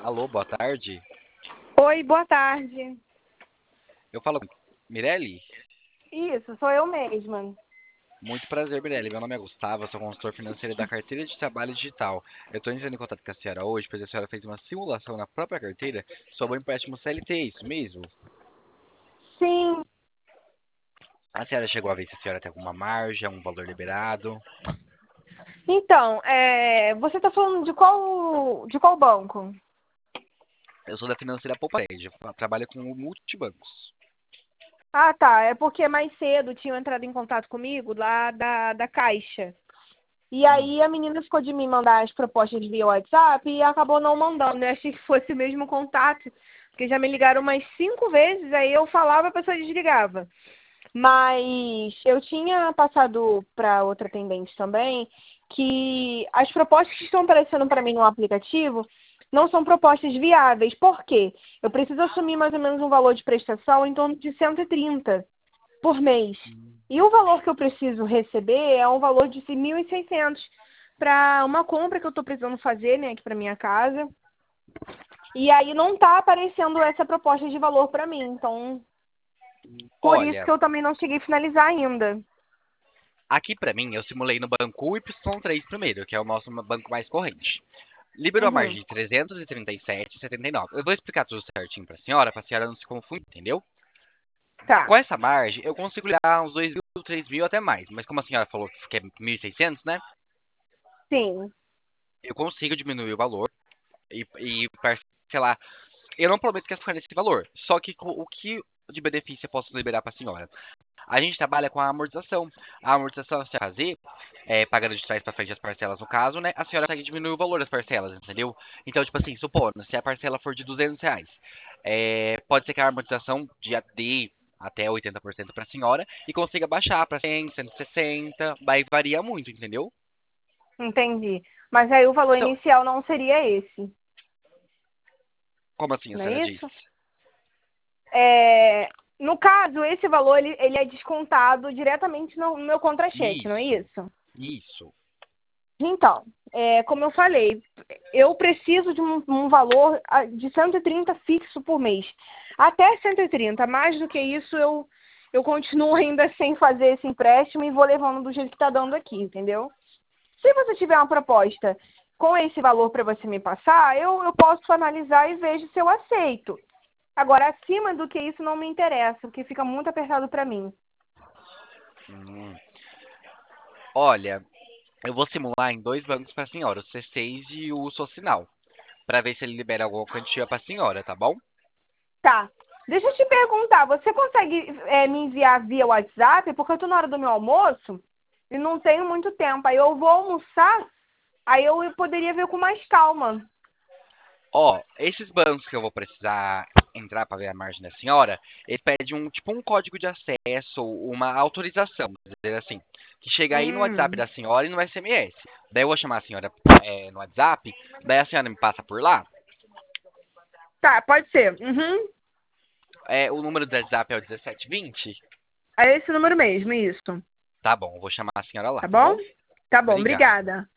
Alô, boa tarde. Oi, boa tarde. Eu falo com Mirelle? Isso, sou eu mesma. Muito prazer, Mirelle. Meu nome é Gustavo, eu sou consultor financeiro da carteira de trabalho digital. Eu estou entrando em contato com a senhora hoje, pois a senhora fez uma simulação na própria carteira sobre o empréstimo CLT, isso mesmo? Sim, A senhora chegou a ver se a senhora tem alguma margem, um valor liberado? então, você está falando de qual banco? Eu sou da financeira Poupared, eu trabalho com multibancos. Ah, tá. É porque mais cedo tinham entrado em contato comigo lá da Caixa. E Hum, aí a menina ficou de me mandar as propostas via WhatsApp e acabou não mandando. Eu achei que fosse o mesmo contato, porque já me ligaram umas 5 vezes, aí eu falava, a pessoa desligava. Mas eu tinha passado para outra atendente também que as propostas que estão aparecendo para mim no aplicativo não são propostas viáveis. Por quê? Eu preciso assumir mais ou menos um valor de prestação em torno de 130 por mês. E o valor que eu preciso receber é um valor de 1.600 para uma compra que eu estou precisando fazer, né, aqui para minha casa. E aí não está aparecendo essa proposta de valor para mim. Então, por isso Olha, que eu também não cheguei a finalizar ainda. aqui pra mim eu simulei no banco Y3 primeiro, que é o nosso banco mais corrente. Liberou a margem Uhum. de 337,79. Eu vou explicar tudo certinho pra senhora não se confundir, entendeu? Tá. Com essa margem, eu consigo lhe dar uns 2 mil, 3 mil, até mais. Mas como a senhora falou que é 1.600, né? Sim. Eu consigo diminuir o valor e parcelar. Eu não prometo que ficar nesse valor. Só que o que de benefício eu posso liberar para a senhora? A gente trabalha com a amortização. A amortização, se fazer, pagando de trás para frente as parcelas, no caso, né? A senhora consegue diminuir o valor das parcelas, entendeu? Então, tipo assim, supondo, se a parcela for de R$ 200, pode ser que a amortização de até 80% para a senhora e consiga baixar para 100, 160, vai varia muito, entendeu? Entendi. Mas aí o valor Então, inicial não seria esse, como assim a não senhora é diz? isso? É, no caso, esse valor ele é descontado diretamente no meu contra-cheque, não é Isso, isso? isso. Então, como eu falei, eu preciso de um valor de 130 fixo por mês. Até 130. Mais do que isso, eu continuo ainda sem fazer esse empréstimo e vou levando do jeito que está dando aqui, entendeu? Se você tiver uma proposta com esse valor para você me passar, eu posso analisar e vejo se eu aceito. Agora, acima do que isso não me interessa, porque fica muito apertado para mim. Hum. Olha, eu vou simular em dois bancos para a senhora, o C6 e o Socinal, para ver se ele libera alguma quantia para a senhora, tá bom? Tá. Deixa eu te perguntar, você consegue me enviar via WhatsApp? Porque eu tô na hora do meu almoço e não tenho muito tempo. Aí eu vou almoçar, aí eu poderia ver com mais calma. Ó, esses bancos que eu vou precisar entrar para ver a margem da senhora, ele pede um tipo um código de acesso, uma autorização, vamos dizer assim, que chega aí no WhatsApp Hum. da senhora e no SMS. Daí eu vou chamar a senhora no WhatsApp, daí a senhora me passa por lá. Tá, pode ser. Uhum. O número do WhatsApp é o 1720. É esse número mesmo, isso. Tá bom, eu vou chamar a senhora lá, Tá tá bom? bom? Tá bom, Obrigado. obrigada.